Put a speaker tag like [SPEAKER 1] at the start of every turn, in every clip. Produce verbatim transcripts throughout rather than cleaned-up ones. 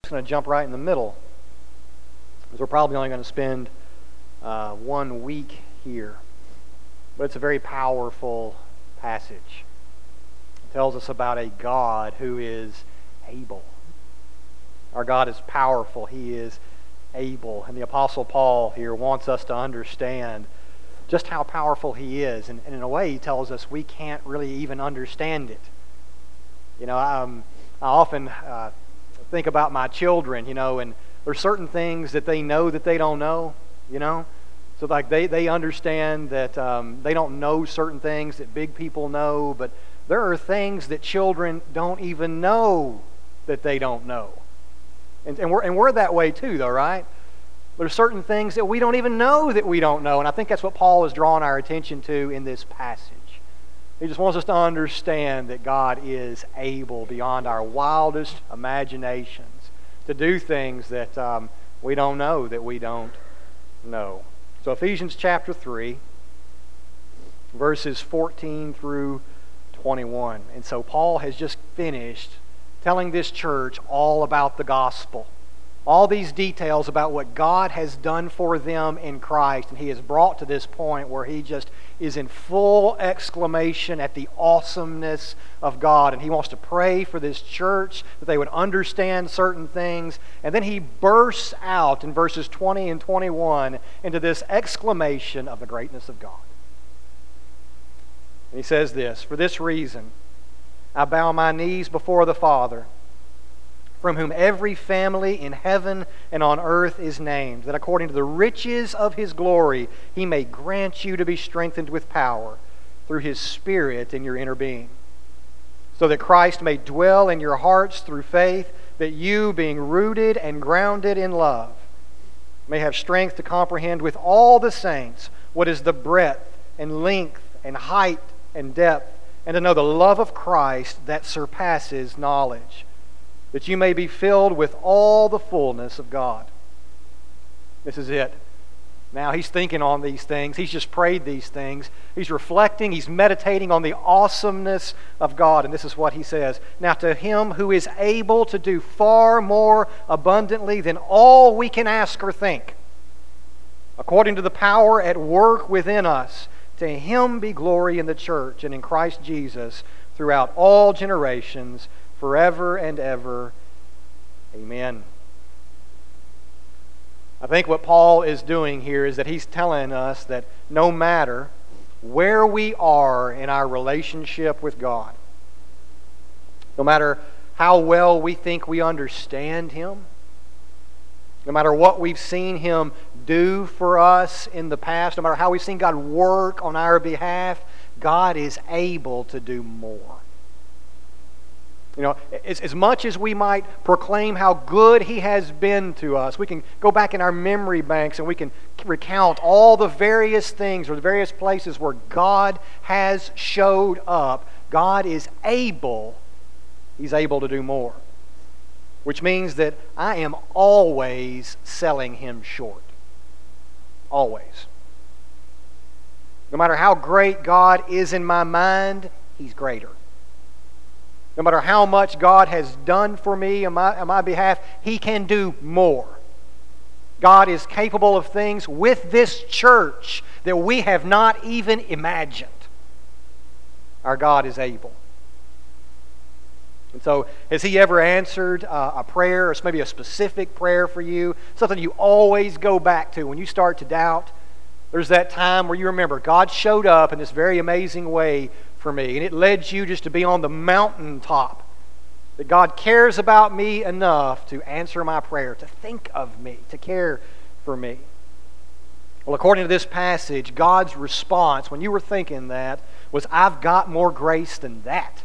[SPEAKER 1] just going to jump right in the middle, because we're probably only going to spend uh, one week here. But it's a very powerful passage. It tells us about a God who is able. Our God is powerful. He is able. And the Apostle Paul here wants us to understand just how powerful He is. And, and in a way, he tells us we can't really even understand it. You know, um, I often uh, think about my children, you know, and there's certain things that they know that they don't know, you know. So like they, they understand that um, they don't know certain things that big people know, but there are things that children don't even know that they don't know. And, and, we're, and we're that way too, though, right? There's certain things that we don't even know that we don't know, and I think that's what Paul is drawing our attention to in this passage. He just wants us to understand that God is able beyond our wildest imaginations to do things that um, we don't know that we don't know. So Ephesians chapter three, verses fourteen through twenty-one. And so Paul has just finished telling this church all about the gospel. All these details about what God has done for them in Christ. And he is brought to this point where he just is in full exclamation at the awesomeness of God. And he wants to pray for this church that they would understand certain things. And then he bursts out in verses twenty and twenty-one into this exclamation of the greatness of God. And he says this, "For this reason I bow my knees before the Father, from whom every family in heaven and on earth is named, that according to the riches of His glory He may grant you to be strengthened with power through His Spirit in your inner being, so that Christ may dwell in your hearts through faith, that you, being rooted and grounded in love, may have strength to comprehend with all the saints what is the breadth and length and height and depth, and to know the love of Christ that surpasses knowledge, that you may be filled with all the fullness of God." This is it. Now he's thinking on these things. He's just prayed these things. He's reflecting. He's meditating on the awesomeness of God. And this is what he says. "Now to Him who is able to do far more abundantly than all we can ask or think, according to the power at work within us, to Him be glory in the church and in Christ Jesus throughout all generations, forever and ever. Amen." I think what Paul is doing here is that he's telling us that no matter where we are in our relationship with God, no matter how well we think we understand Him, no matter what we've seen Him do for us in the past, no matter how we've seen God work on our behalf, God is able to do more. You know, as, as much as we might proclaim how good He has been to us, we can go back in our memory banks and we can recount all the various things or the various places where God has showed up. God is able, He's able to do more. Which means that I am always selling Him short. Always. No matter how great God is in my mind, He's greater. No matter how much God has done for me on my, on my behalf, He can do more. God is capable of things with this church that we have not even imagined. Our God is able. And so, has He ever answered uh, a prayer, or maybe a specific prayer for you, something you always go back to when you start to doubt? There's that time where you remember God showed up in this very amazing way for me, and it led you just to be on the mountaintop. That God cares about me enough to answer my prayer, to think of me, to care for me. Well, according to this passage, God's response when you were thinking that was, "I've got more grace than that."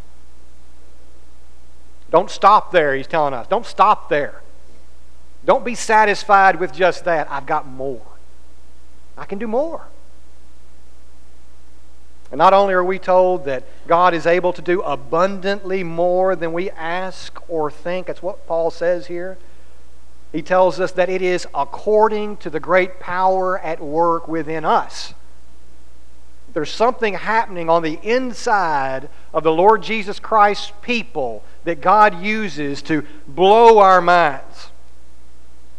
[SPEAKER 1] Don't stop there, He's telling us. Don't stop there. Don't be satisfied with just that. I've got more. I can do more. And not only are we told that God is able to do abundantly more than we ask or think, that's what Paul says here. He tells us that it is according to the great power at work within us. There's something happening on the inside of the Lord Jesus Christ's people that God uses to blow our minds.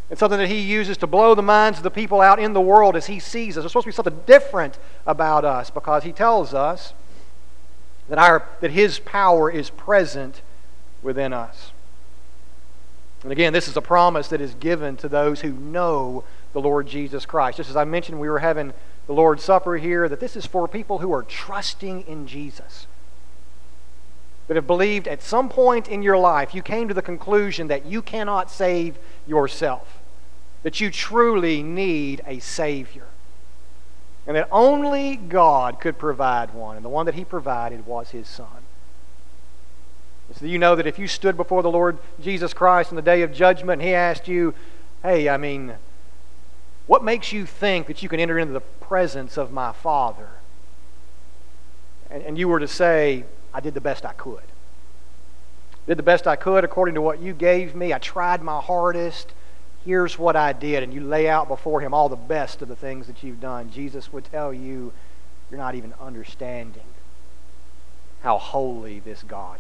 [SPEAKER 1] It's something that He uses to blow the minds of the people out in the world as He sees us. There's supposed to be something different about us because He tells us that, our, that His power is present within us. And again, this is a promise that is given to those who know the Lord Jesus Christ. Just as I mentioned, we were having the Lord's Supper here, that this is for people who are trusting in Jesus, that have believed at some point in your life you came to the conclusion that you cannot save yourself, that you truly need a Savior, and that only God could provide one, and the one that He provided was His Son. So you know that if you stood before the Lord Jesus Christ in the day of judgment and He asked you, hey, I mean, what makes you think that you can enter into the presence of my Father? And, and you were to say, I did the best I could. Did the best I could according to what you gave me. I tried my hardest. Here's what I did. And you lay out before Him all the best of the things that you've done. Jesus would tell you, you're not even understanding how holy this God is.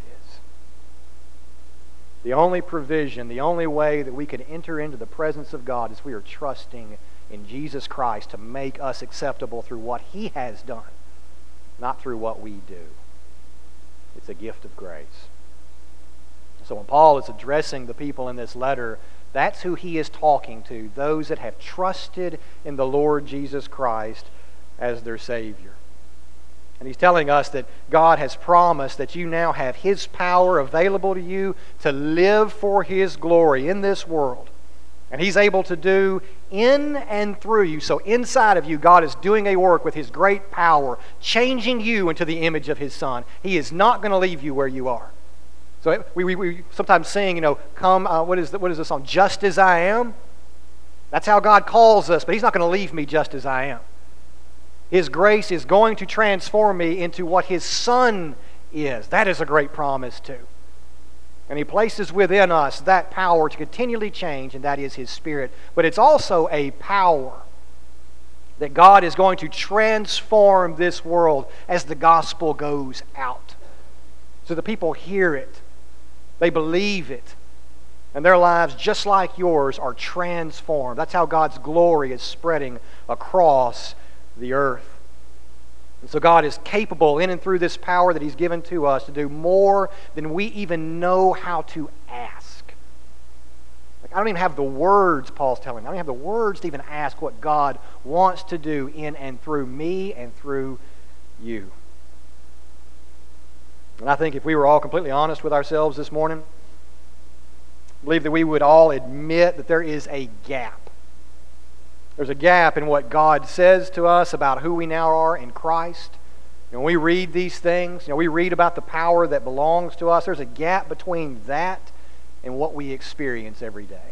[SPEAKER 1] The only provision, the only way that we can enter into the presence of God is we are trusting in Jesus Christ to make us acceptable through what He has done, not through what we do. It's a gift of grace. So when Paul is addressing the people in this letter, that's who he is talking to, those that have trusted in the Lord Jesus Christ as their Savior. And he's telling us that God has promised that you now have His power available to you to live for His glory in this world. And He's able to do in and through you. So inside of you, God is doing a work with His great power, changing you into the image of His Son. He is not going to leave you where you are. So we, we, we sometimes sing, you know, come, uh, what is the, what is the song? Just as I am. That's how God calls us, but He's not going to leave me just as I am. His grace is going to transform me into what His Son is. That is a great promise too. And He places within us that power to continually change, and that is His Spirit. But it's also a power that God is going to transform this world as the gospel goes out. So the people hear it, they believe it, and their lives, just like yours, are transformed. That's how God's glory is spreading across the earth. And so God is capable in and through this power that He's given to us to do more than we even know how to ask. Like, I don't even have the words, Paul's telling me. I don't even have the words to even ask what God wants to do in and through me and through you. And I think if we were all completely honest with ourselves this morning, I believe that we would all admit that there is a gap. There's a gap in what God says to us about who we now are in Christ. And when we read these things, you know, we read about the power that belongs to us. There's a gap between that and what we experience every day.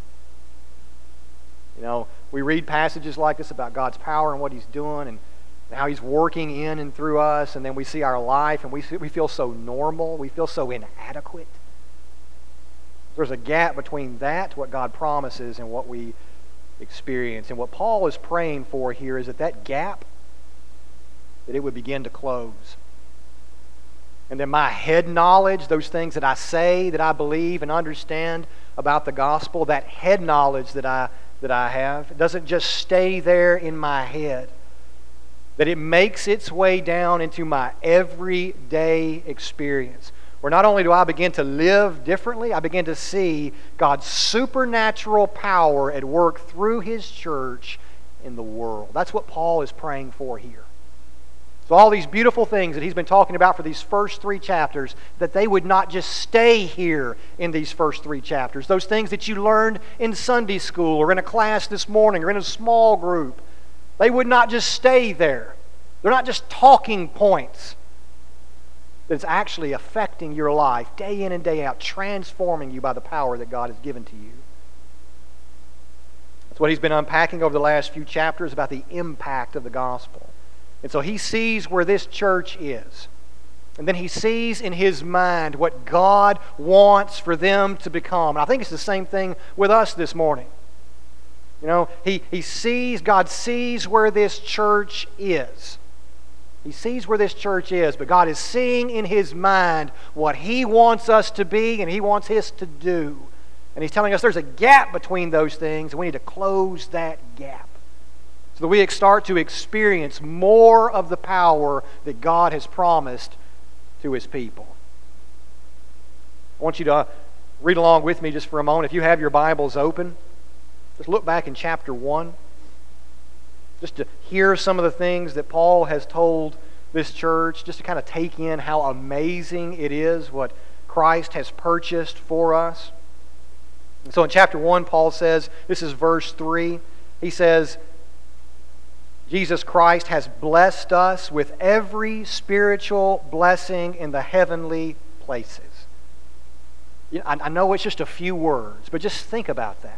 [SPEAKER 1] You know, we read passages like this about God's power and what He's doing and how He's working in and through us, and then we see our life and we we feel so normal, we feel so inadequate. There's a gap between that, what God promises, and what we experience. And what Paul is praying for here is that that gap, that it would begin to close. And then my head knowledge, those things that I say, that I believe and understand about the gospel, that head knowledge that I that I have, it doesn't just stay there in my head. That it makes its way down into my everyday experience. Where not only do I begin to live differently, I begin to see God's supernatural power at work through His church in the world. That's what Paul is praying for here. So all these beautiful things that he's been talking about for these first three chapters, that they would not just stay here in these first three chapters. Those things that you learned in Sunday school or in a class this morning or in a small group, they would not just stay there. They're not just talking points. That's actually affecting your life day in and day out, transforming you by the power that God has given to you. That's what he's been unpacking over the last few chapters about the impact of the gospel. And so he sees where this church is. And then he sees in his mind what God wants for them to become. And I think it's the same thing with us this morning. You know, he, he sees, God sees where this church is. He sees where this church is, but God is seeing in His mind what He wants us to be and He wants us to do. And he's telling us there's a gap between those things, and we need to close that gap so that we start to experience more of the power that God has promised to His people. I want you to read along with me just for a moment. If you have your Bibles open, just look back in chapter one, just to hear some of the things that Paul has told this church, just to kind of take in how amazing it is what Christ has purchased for us. And so in chapter one, Paul says, this is verse three, he says, Jesus Christ has blessed us with every spiritual blessing in the heavenly places. You know, I, I know it's just a few words, but just think about that.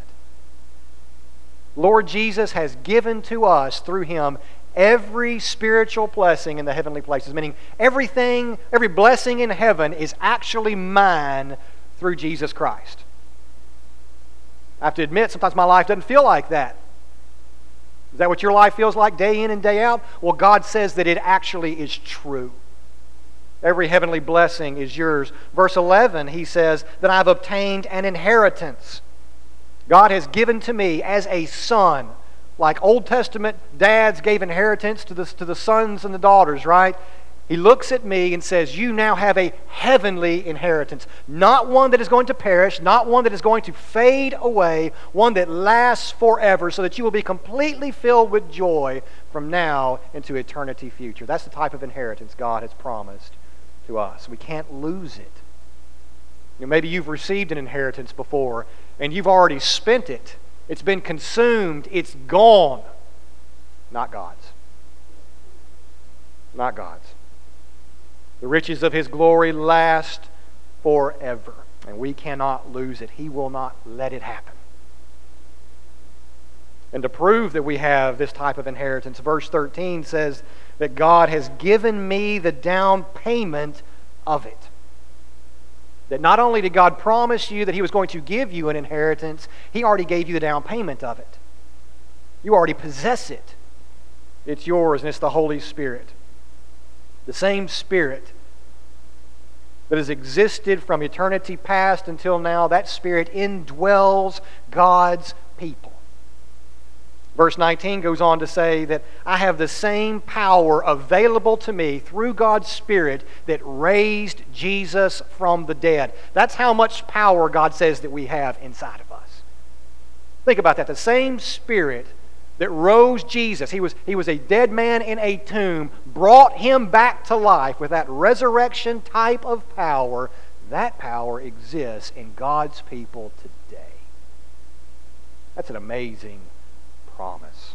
[SPEAKER 1] Lord Jesus has given to us through Him every spiritual blessing in the heavenly places, meaning everything, every blessing in heaven is actually mine through Jesus Christ. I have to admit, sometimes my life doesn't feel like that. Is that what your life feels like day in and day out? Well, God says that it actually is true. Every heavenly blessing is yours. Verse eleven, he says that I've obtained an inheritance. God has given to me as a son. Like Old Testament dads gave inheritance to the, to the sons and the daughters, right? He looks at me and says, you now have a heavenly inheritance. Not one that is going to perish, not one that is going to fade away, one that lasts forever so that you will be completely filled with joy from now into eternity future. That's the type of inheritance God has promised to us. We can't lose it. You know, maybe you've received an inheritance before and you've already spent it. It's been consumed. It's gone. Not God's. Not God's. The riches of His glory last forever, and we cannot lose it. He will not let it happen. And to prove that we have this type of inheritance, verse thirteen says that God has given me the down payment of it. That not only did God promise you that He was going to give you an inheritance, He already gave you the down payment of it. You already possess it. It's yours, and it's the Holy Spirit. The same Spirit that has existed from eternity past until now, that Spirit indwells God's people. Verse nineteen goes on to say that I have the same power available to me through God's Spirit that raised Jesus from the dead. That's how much power God says that we have inside of us. Think about that. The same Spirit that rose Jesus, he was, he was a dead man in a tomb, brought Him back to life with that resurrection type of power. That power exists in God's people today. That's an amazing promise.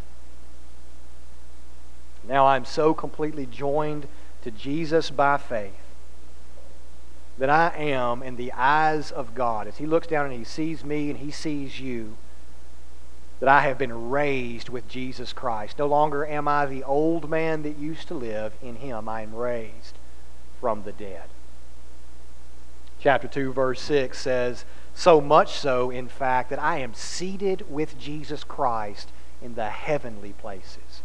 [SPEAKER 1] Now I'm so completely joined to Jesus by faith that I am in the eyes of God. As He looks down and He sees me and He sees you, that I have been raised with Jesus Christ. No longer am I the old man that used to live. In Him I am raised from the dead. Chapter two, verse six says, so much so, in fact, that I am seated with Jesus Christ in the heavenly places.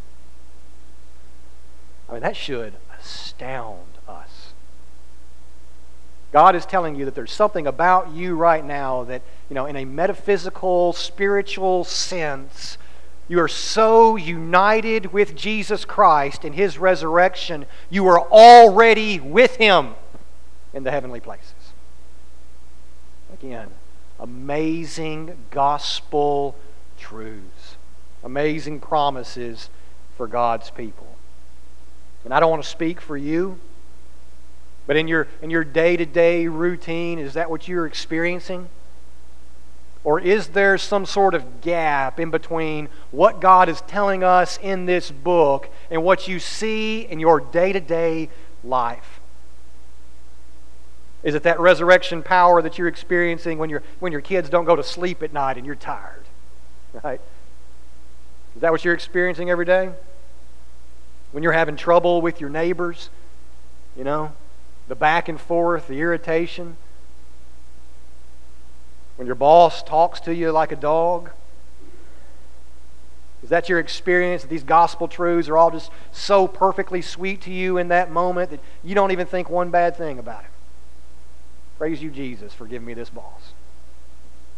[SPEAKER 1] I mean, that should astound us. God is telling you that there's something about you right now that, you know, in a metaphysical, spiritual sense, you are so united with Jesus Christ in His resurrection, you are already with Him in the heavenly places. Again, amazing gospel truths. Amazing promises for God's people. And I don't want to speak for you, but in your in your day-to-day routine, is that what you're experiencing? Or is there some sort of gap in between what God is telling us in this book and what you see in your day-to-day life? Is it that resurrection power that you're experiencing when, you're, when your kids don't go to sleep at night and you're tired? Right? Is that what you're experiencing every day? When you're having trouble with your neighbors, you know, the back and forth, the irritation. When your boss talks to you like a dog. Is that your experience, that these gospel truths are all just so perfectly sweet to you in that moment that you don't even think one bad thing about it? Praise you, Jesus, for giving me this boss.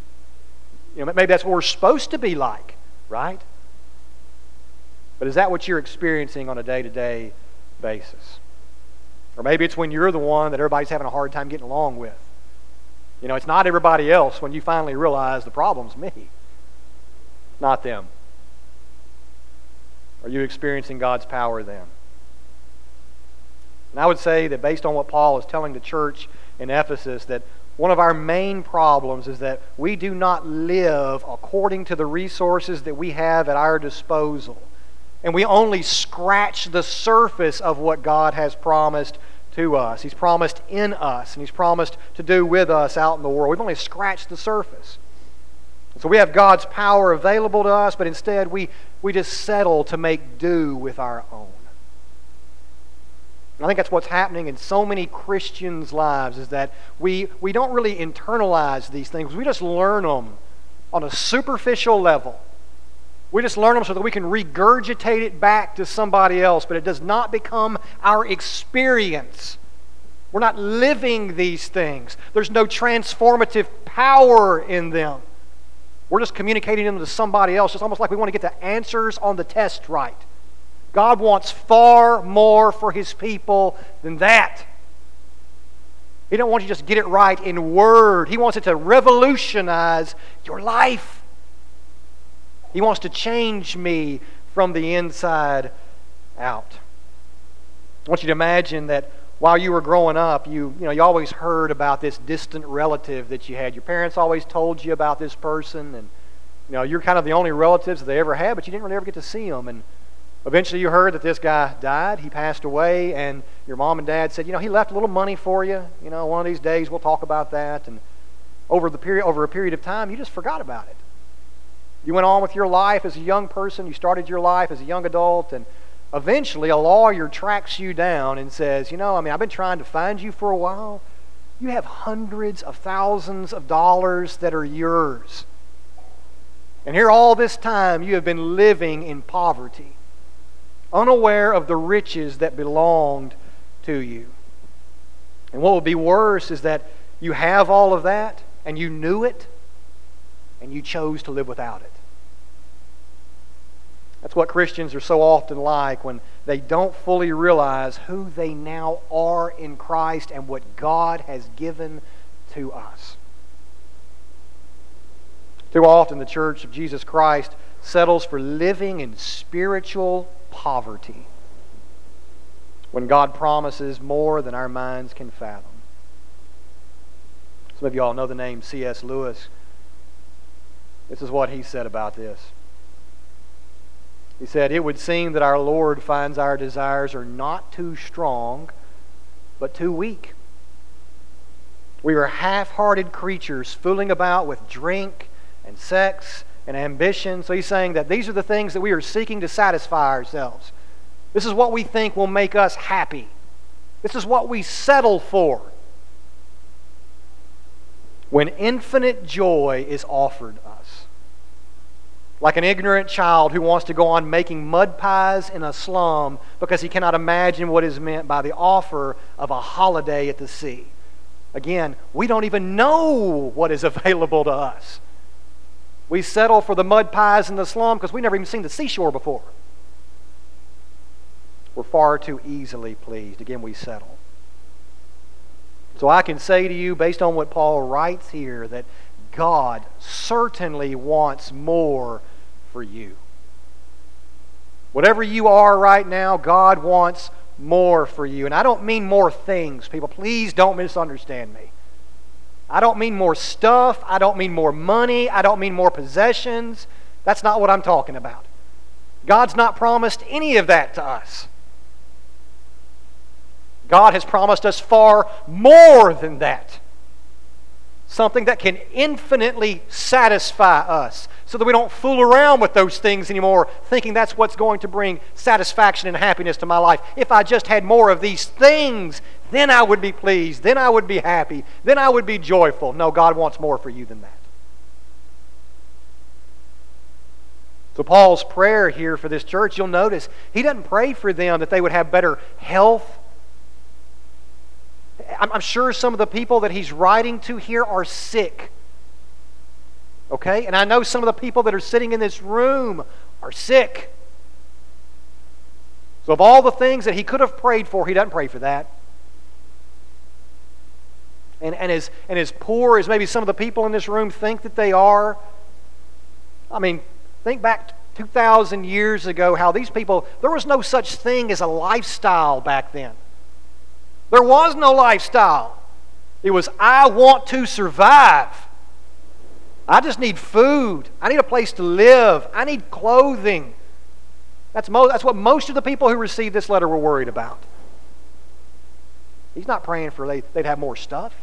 [SPEAKER 1] You know, maybe that's what we're supposed to be like, right? But is that what you're experiencing on a day-to-day basis? Or maybe it's when you're the one that everybody's having a hard time getting along with. You know, it's not everybody else when you finally realize the problem's me, not them. Are you experiencing God's power then? And I would say that based on what Paul is telling the church in Ephesus, that one of our main problems is that we do not live according to the resources that we have at our disposal. And we only scratch the surface of what God has promised to us. He's promised in us, and He's promised to do with us out in the world. We've only scratched the surface. So we have God's power available to us, but instead we, we just settle to make do with our own. And I think that's what's happening in so many Christians' lives, is that we, we don't really internalize these things. We just learn them on a superficial level. We just learn them so that we can regurgitate it back to somebody else, but it does not become our experience. We're not living these things. There's no transformative power in them. We're just communicating them to somebody else. It's almost like we want to get the answers on the test right. God wants far more for His people than that. He don't want you to just get it right in word. He wants it to revolutionize your life. He wants to change me from the inside out. I want you to imagine that while you were growing up, you, you know, you always heard about this distant relative that you had. Your parents always told you about this person, and you know, you're kind of the only relatives that they ever had, but you didn't really ever get to see them. And eventually you heard that this guy died. He passed away, and your mom and dad said, you know, he left a little money for you. You know, one of these days we'll talk about that. And over the period, over a period of time, you just forgot about it. You went on with your life as a young person. You started your life as a young adult, and eventually a lawyer tracks you down and says, you know, I mean, I've been trying to find you for a while. You have hundreds of thousands of dollars that are yours. And here all this time you have been living in poverty, unaware of the riches that belonged to you. And what would be worse is that you have all of that, and you knew it, and you chose to live without it. That's what Christians are so often like when they don't fully realize who they now are in Christ and what God has given to us. Too often the Church of Jesus Christ settles for living in spiritual poverty when God promises more than our minds can fathom. Some of you all know the name C S Lewis. This is what he said about this. He said, "It would seem that our Lord finds our desires are not too strong, but too weak. We are half-hearted creatures fooling about with drink and sex and ambition." So he's saying that these are the things that we are seeking to satisfy ourselves. This is what we think will make us happy. This is what we settle for, when infinite joy is offered us. Like an ignorant child who wants to go on making mud pies in a slum because he cannot imagine what is meant by the offer of a holiday at the sea. Again, we don't even know what is available to us. We settle for the mud pies in the slum because we've never even seen the seashore before. We're far too easily pleased. Again, we settle. So I can say to you, based on what Paul writes here, that God certainly wants more for you. Whatever you are right now, God wants more for you. And I don't mean more things, people. Please don't misunderstand me. I don't mean more stuff. I don't mean more money. I don't mean more possessions. That's not what I'm talking about. God's not promised any of that to us. God has promised us far more than that. Something that can infinitely satisfy us so that we don't fool around with those things anymore, thinking that's what's going to bring satisfaction and happiness to my life. If I just had more of these things, then I would be pleased, then I would be happy, then I would be joyful. No, God wants more for you than that. So Paul's prayer here for this church, you'll notice, he doesn't pray for them that they would have better health. I'm sure some of the people that he's writing to here are sick. Okay? And I know some of the people that are sitting in this room are sick. So of all the things that he could have prayed for, he doesn't pray for that. And, and, as, and as poor as maybe some of the people in this room think that they are, I mean, think back two thousand years ago how these people, there was no such thing as a lifestyle back then. There was no lifestyle. It was, I want to survive. I just need food. I need a place to live. I need clothing. That's, mo- that's what most of the people who received this letter were worried about. He's not praying for they, they'd have more stuff.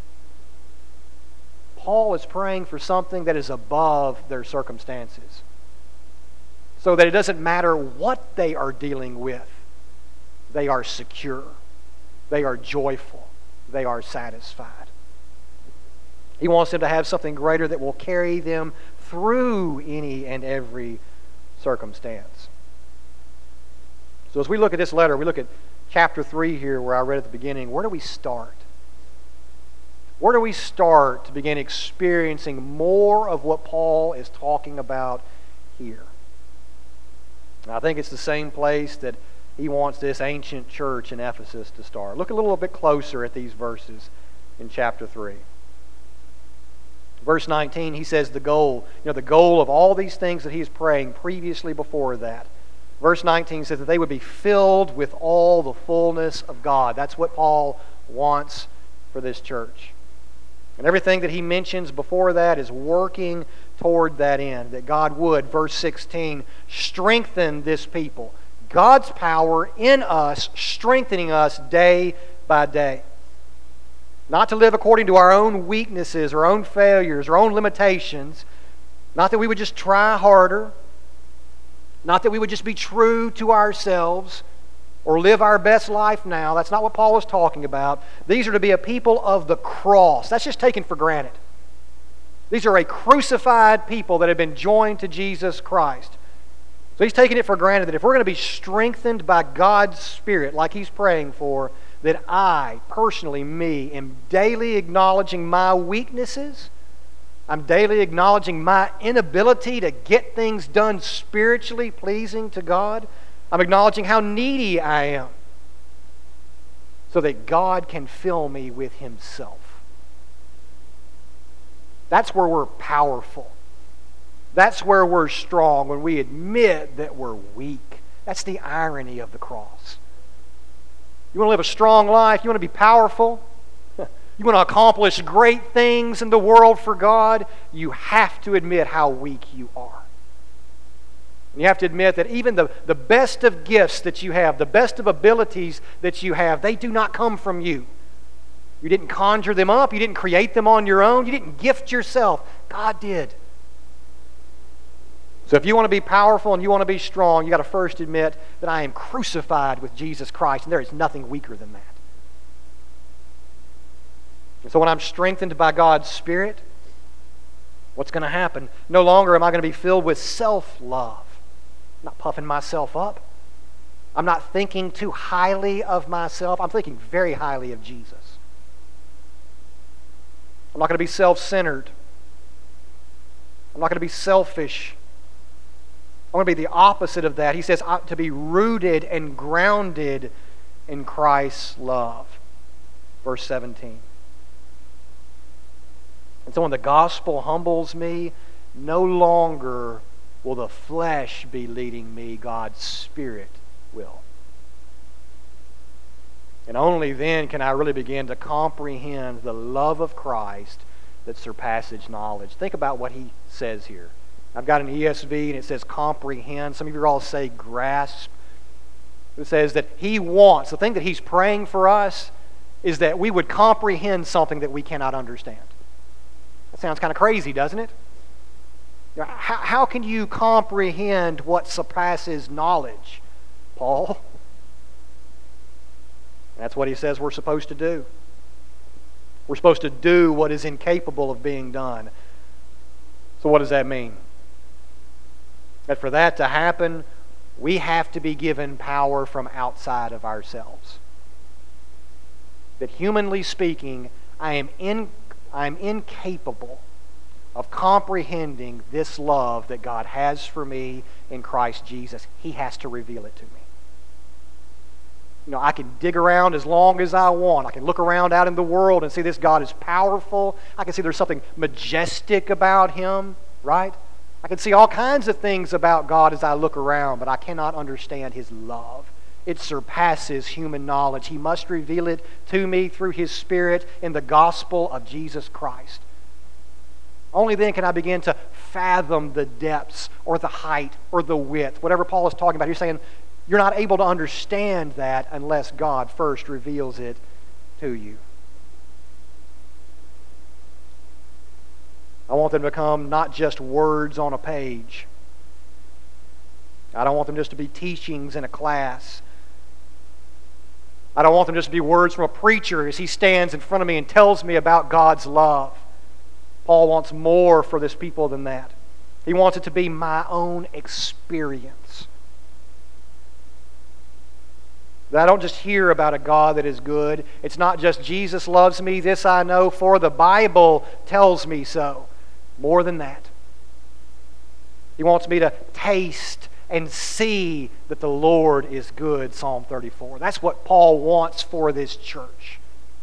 [SPEAKER 1] Paul is praying for something that is above their circumstances, so that it doesn't matter what they are dealing with. They are secure. They are joyful. They are satisfied. He wants them to have something greater that will carry them through any and every circumstance. So as we look at this letter, we look at chapter three here where I read at the beginning. Where do we start? Where do we start to begin experiencing more of what Paul is talking about here? I think it's the same place that he wants this ancient church in Ephesus to start. Look a little bit closer at these verses in chapter three. Verse nineteen, he says the goal, you know, the goal of all these things that he's praying previously before that. Verse nineteen says that they would be filled with all the fullness of God. That's what Paul wants for this church. And everything that he mentions before that is working toward that end, that God would, verse sixteen, strengthen this people. God's power in us, strengthening us day by day. Not to live according to our own weaknesses, our own failures, our own limitations. Not that we would just try harder. Not that we would just be true to ourselves or live our best life now. That's not what Paul is talking about. These are to be a people of the cross. That's just taken for granted. These are a crucified people that have been joined to Jesus Christ. So he's taking it for granted that if we're going to be strengthened by God's Spirit, like he's praying for, that I, personally, me, am daily acknowledging my weaknesses. I'm daily acknowledging my inability to get things done spiritually pleasing to God. I'm acknowledging how needy I am, so that God can fill me with Himself. That's where we're powerful. That's where we're strong, when we admit that we're weak. That's the irony of the cross. You want to live a strong life? You want to be powerful? You want to accomplish great things in the world for God? You have to admit how weak you are. And you have to admit that even the, the best of gifts that you have, the best of abilities that you have, they do not come from you. You didn't conjure them up. You didn't create them on your own. You didn't gift yourself. God did. So if you want to be powerful and you want to be strong, you got to first admit that I am crucified with Jesus Christ, and there is nothing weaker than that. And so when I'm strengthened by God's Spirit, what's going to happen? No longer am I going to be filled with self-love. I'm not puffing myself up. I'm not thinking too highly of myself. I'm thinking very highly of Jesus. I'm not going to be self-centered. I'm not going to be selfish. I'm going to be the opposite of that. He says to be rooted and grounded in Christ's love. Verse seventeen. And so when the gospel humbles me, no longer will the flesh be leading me, God's Spirit will. And only then can I really begin to comprehend the love of Christ that surpasses knowledge. Think about what he says here. I've got an E S V and it says comprehend. Some of you all say grasp. It says that he wants, the thing that he's praying for us is that we would comprehend something that we cannot understand. That sounds kind of crazy, doesn't it? How, how can you comprehend what surpasses knowledge, Paul? That's what he says we're supposed to do. We're supposed to do what is incapable of being done. So what does that mean? That for that to happen, we have to be given power from outside of ourselves. That humanly speaking, I am in, I am incapable of comprehending this love that God has for me in Christ Jesus. He has to reveal it to me. You know, I can dig around as long as I want. I can look around out in the world and see this God is powerful. I can see there's something majestic about Him, right? I can see all kinds of things about God as I look around, but I cannot understand His love. It surpasses human knowledge. He must reveal it to me through His Spirit in the gospel of Jesus Christ. Only then can I begin to fathom the depths or the height or the width. Whatever Paul is talking about, he's saying you're not able to understand that unless God first reveals it to you. I want them to become not just words on a page. I don't want them just to be teachings in a class. I don't want them just to be words from a preacher as he stands in front of me and tells me about God's love. Paul wants more for this people than that. He wants it to be my own experience. That I don't just hear about a God that is good. It's not just Jesus loves me, this I know, for the Bible tells me so. More than that. He wants me to taste and see that the Lord is good, Psalm thirty-four. That's what Paul wants for this church.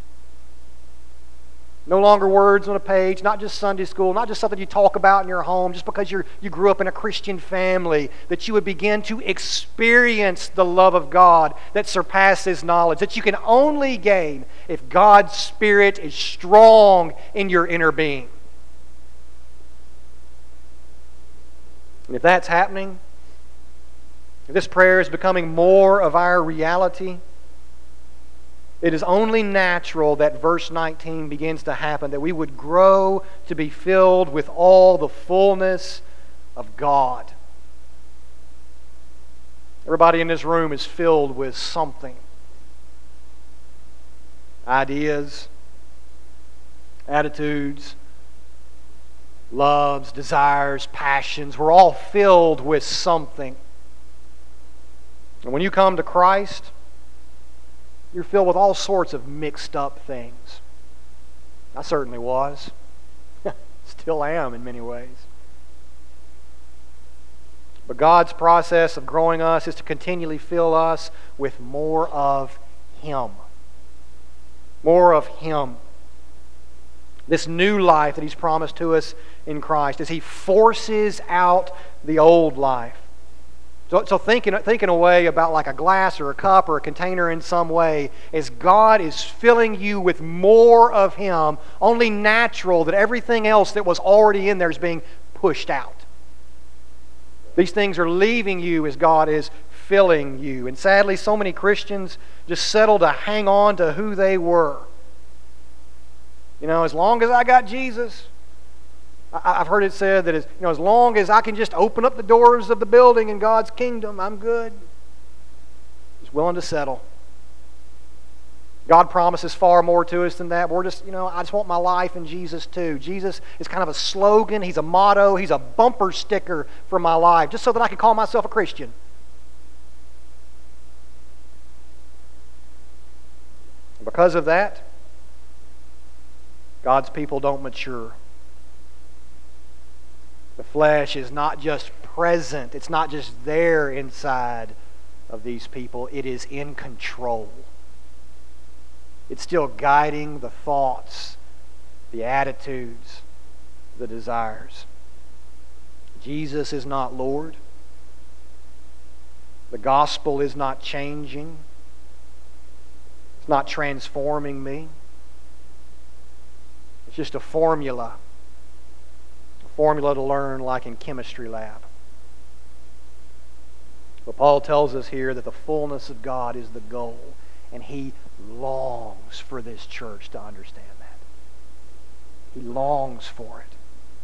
[SPEAKER 1] No longer words on a page, not just Sunday school, not just something you talk about in your home just because you're, you grew up in a Christian family, that you would begin to experience the love of God that surpasses knowledge, that you can only gain if God's Spirit is strong in your inner being. And if that's happening, if this prayer is becoming more of our reality, it is only natural that verse nineteen begins to happen, that we would grow to be filled with all the fullness of God. Everybody in this room is filled with something. Ideas, attitudes, loves, desires, passions. We're all filled with something. And when you come to Christ, you're filled with all sorts of mixed up things. I certainly was. Still am in many ways. But God's process of growing us is to continually fill us with more of Him. More of Him. This new life that He's promised to us in Christ, as He forces out the old life. So, so thinking, thinking away about like a glass or a cup or a container in some way, as God is filling you with more of Him, only natural that everything else that was already in there is being pushed out. These things are leaving you as God is filling you. And sadly, so many Christians just settle to hang on to who they were. You know, as long as I got Jesus, I've heard it said that as, you know, as long as I can just open up the doors of the building in God's kingdom, I'm good. Just willing to settle. God promises far more to us than that. We're just, you know, I just want my life in Jesus too. Jesus is kind of a slogan. He's a motto. He's a bumper sticker for my life, just so that I can call myself a Christian. Because of that, God's people don't mature. The flesh is not just present, it's not just there inside of these people, it is in control. It's still guiding the thoughts, the attitudes, the desires. Jesus is not Lord. The gospel is not changing. It's not transforming me. It's just a formula. Formula to learn like in chemistry lab. But Paul tells us here that the fullness of God is the goal, and he longs for this church to understand that. He longs for it.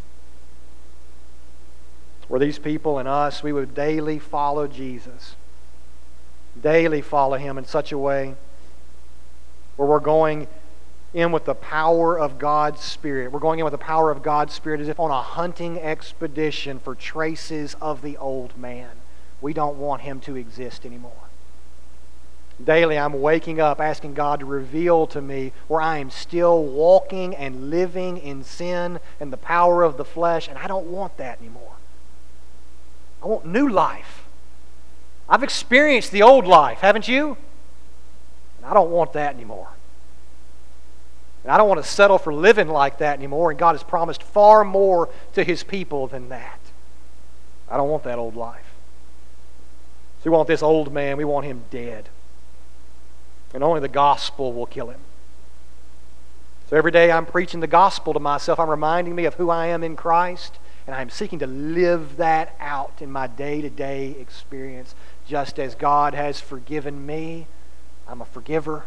[SPEAKER 1] Where these people and us, we would daily follow Jesus. Daily follow Him in such a way where we're going in with the power of God's Spirit. We're going in with the power of God's Spirit as if on a hunting expedition for traces of the old man. We don't want him to exist anymore. Daily I'm waking up asking God to reveal to me where I am still walking and living in sin and the power of the flesh, and I don't want that anymore. I want new life. I've experienced the old life, haven't you? And I don't want that anymore. And I don't want to settle for living like that anymore, and God has promised far more to His people than that. I don't want that old life. So we want this old man, we want him dead. And only the gospel will kill him. So every day I'm preaching the gospel to myself. I'm reminding me of who I am in Christ, and I'm seeking to live that out in my day-to-day experience. Just as God has forgiven me, I'm a forgiver.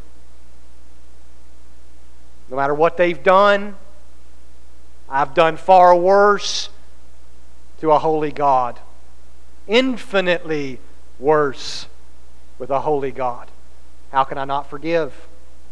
[SPEAKER 1] No matter what they've done, I've done far worse to a holy God. Infinitely worse with a holy God. How can I not forgive?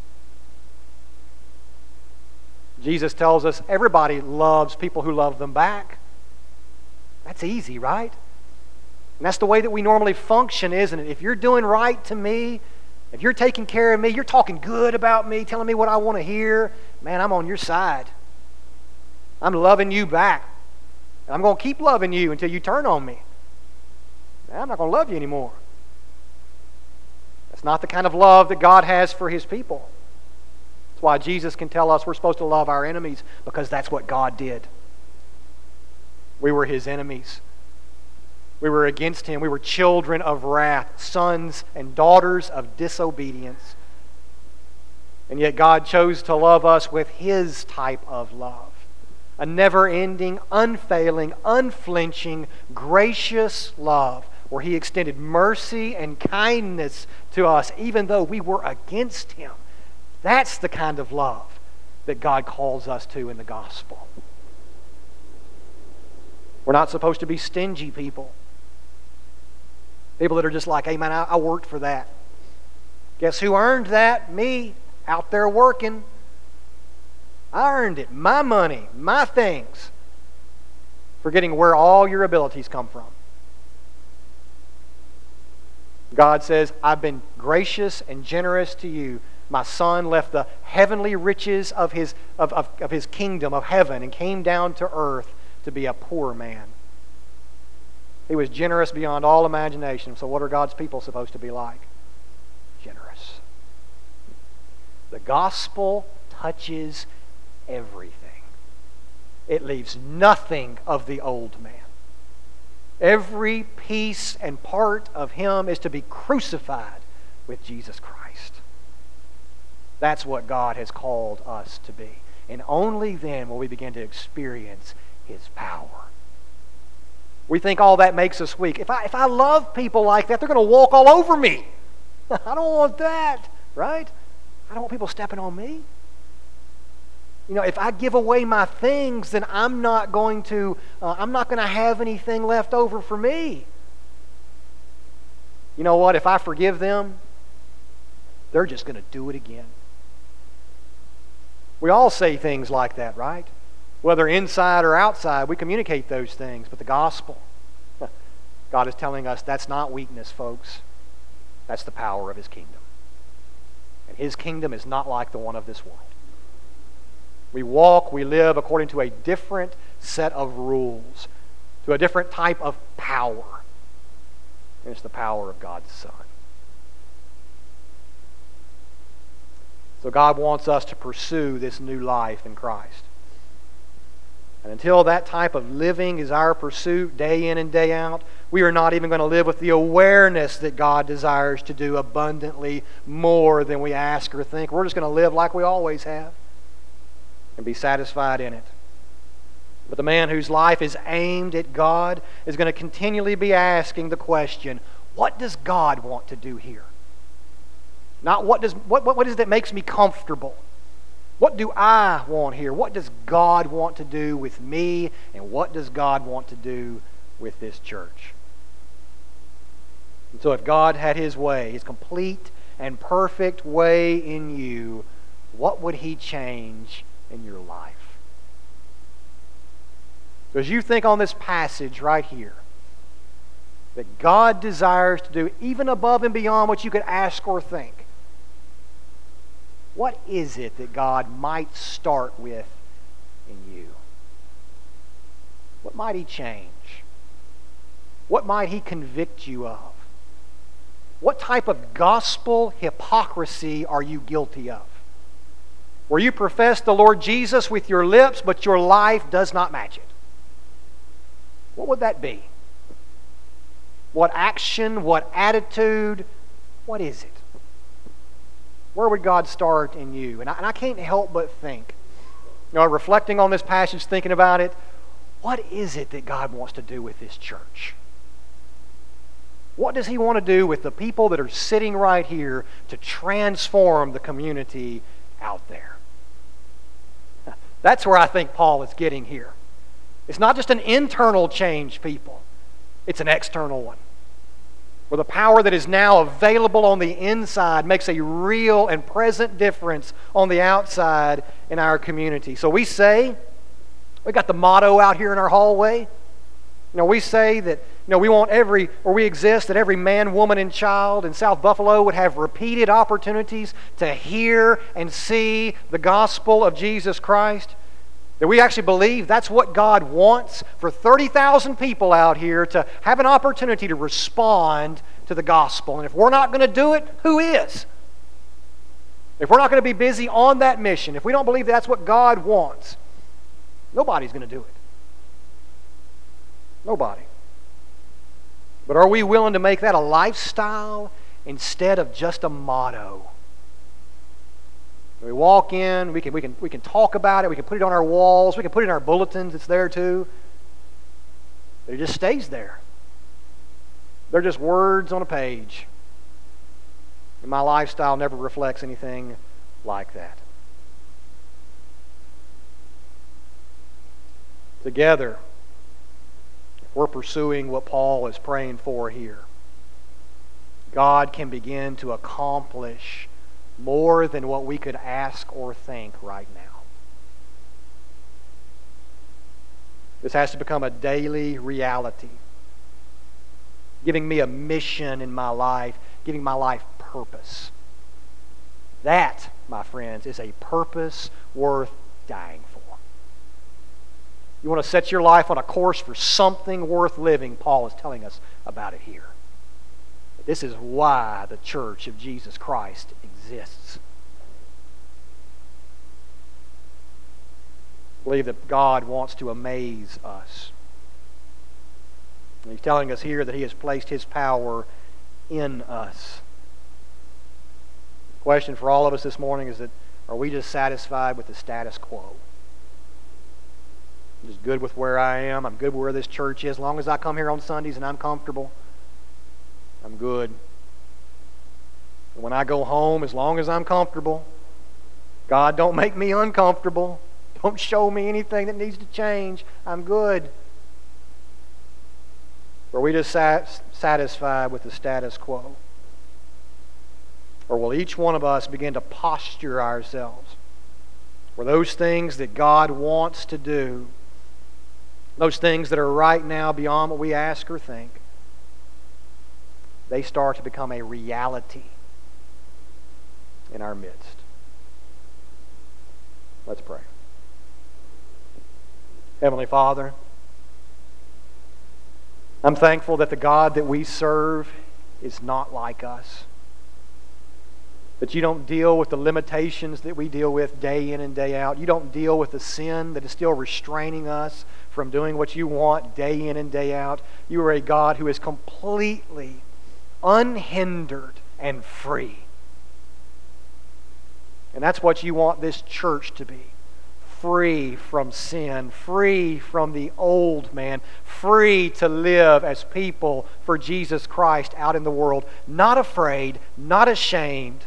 [SPEAKER 1] Jesus tells us everybody loves people who love them back. That's easy, right? And that's the way that we normally function, isn't it? If you're doing right to me, if you're taking care of me, you're talking good about me, telling me what I want to hear, man, I'm on your side. I'm loving you back. And I'm going to keep loving you until you turn on me. Man, I'm not going to love you anymore. That's not the kind of love that God has for His people. That's why Jesus can tell us we're supposed to love our enemies, because that's what God did. We were His enemies. We were against Him. We were children of wrath, sons and daughters of disobedience. And yet God chose to love us with His type of love. A never-ending, unfailing, unflinching, gracious love, where He extended mercy and kindness to us even though we were against Him. That's the kind of love that God calls us to in the gospel. We're not supposed to be stingy people. People that are just like, hey man, I, I worked for that. Guess who earned that? Me, out there working. I earned it. My money, my things. Forgetting where all your abilities come from. God says, I've been gracious and generous to you. My son left the heavenly riches of his, of, of, of his kingdom, of heaven, and came down to earth to be a poor man. He was generous beyond all imagination. So what are God's people supposed to be like? Generous. The gospel touches everything. It leaves nothing of the old man. Every piece and part of him is to be crucified with Jesus Christ. That's what God has called us to be. And only then will we begin to experience His power. We think all that makes us weak. If I, if I love people like that, they're going to walk all over me. I don't want that, right? I don't want people stepping on me. You know, if I give away my things, then I'm not going to, uh, I'm not going to have anything left over for me. You know what? If I forgive them, they're just going to do it again. We all say things like that, right? Whether inside or outside, we communicate those things. But the gospel, God is telling us that's not weakness, folks. That's the power of His kingdom. And His kingdom is not like the one of this world. We walk, we live according to a different set of rules, to a different type of power. And it's the power of God's Son. So God wants us to pursue this new life in Christ. And until that type of living is our pursuit day in and day out, we are not even going to live with the awareness that God desires to do abundantly more than we ask or think. We're just going to live like we always have and be satisfied in it. But the man whose life is aimed at God is going to continually be asking the question, what does God want to do here? Not what does what, what, what is it that makes me comfortable? What do I want here? What does God want to do with me? And what does God want to do with this church? And so if God had His way, His complete and perfect way in you, what would He change in your life? So as you think on this passage right here, that God desires to do even above and beyond what you could ask or think. What is it that God might start with in you? What might He change? What might He convict you of? What type of gospel hypocrisy are you guilty of? Where you profess the Lord Jesus with your lips, but your life does not match it. What would that be? What action, what attitude, what is it? Where would God start in you? And I, and I can't help but think, you know, reflecting on this passage, thinking about it, what is it that God wants to do with this church? What does He want to do with the people that are sitting right here to transform the community out there? That's where I think Paul is getting here. It's not just an internal change, people. It's an external one. Where the power that is now available on the inside makes a real and present difference on the outside in our community. So we say, we got the motto out here in our hallway. You know, we say that, you know, we want every, or we exist that every man, woman, and child in South Buffalo would have repeated opportunities to hear and see the gospel of Jesus Christ. That we actually believe that's what God wants for thirty thousand people out here to have an opportunity to respond to the gospel. And if we're not going to do it, who is? If we're not going to be busy on that mission, if we don't believe that's what God wants, nobody's going to do it. Nobody. But are we willing to make that a lifestyle instead of just a motto? We walk in, we can, we can, we can talk about it, we can put it on our walls, we can put it in our bulletins, it's there too. But it just stays there. They're just words on a page. And my lifestyle never reflects anything like that. Together, if we're pursuing what Paul is praying for here, God can begin to accomplish more than what we could ask or think right now. This has to become a daily reality, giving me a mission in my life, giving my life purpose. That, my friends, is a purpose worth dying for. You want to set your life on a course for something worth living, Paul is telling us about it here. This is why the Church of Jesus Christ exists. I believe that God wants to amaze us. And He's telling us here that He has placed His power in us. The question for all of us this morning is that, are we just satisfied with the status quo? I'm just good with where I am. I'm good with where this church is. As long as I come here on Sundays and I'm comfortable, I'm good. And when I go home, as long as I'm comfortable, God, don't make me uncomfortable. Don't show me anything that needs to change. I'm good. Or are we just sat, satisfied with the status quo? Or will each one of us begin to posture ourselves where those things that God wants to do, those things that are right now beyond what we ask or think, they start to become a reality in our midst. Let's pray. Heavenly Father, I'm thankful that the God that we serve is not like us. That you don't deal with the limitations that we deal with day in and day out. You don't deal with the sin that is still restraining us from doing what you want day in and day out. You are a God who is completely unhindered and free. And that's what you want this church to be. Free from sin, free from the old man, free to live as people for Jesus Christ out in the world, not afraid, not ashamed.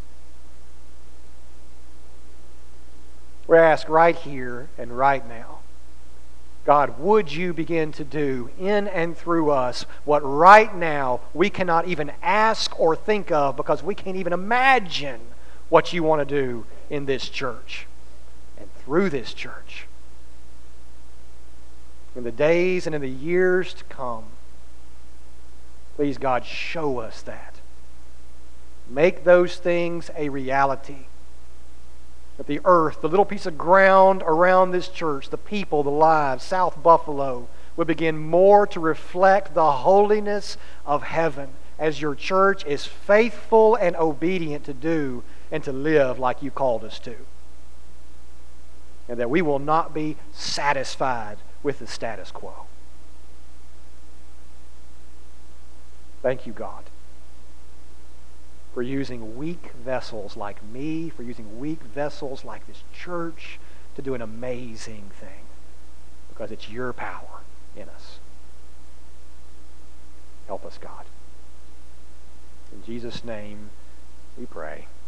[SPEAKER 1] We ask right here and right now, God, would you begin to do in and through us what right now we cannot even ask or think of because we can't even imagine what you want to do in this church and through this church. In the days and in the years to come, Please, God, show us that. Make those things a reality. That the earth, the little piece of ground around this church, the people, the lives, South Buffalo, would begin more to reflect the holiness of heaven as your church is faithful and obedient to do and to live like you called us to. And that we will not be satisfied with the status quo. Thank you, God, for using weak vessels like me, for using weak vessels like this church to do an amazing thing, because it's your power in us. Help us, God. In Jesus' name we pray.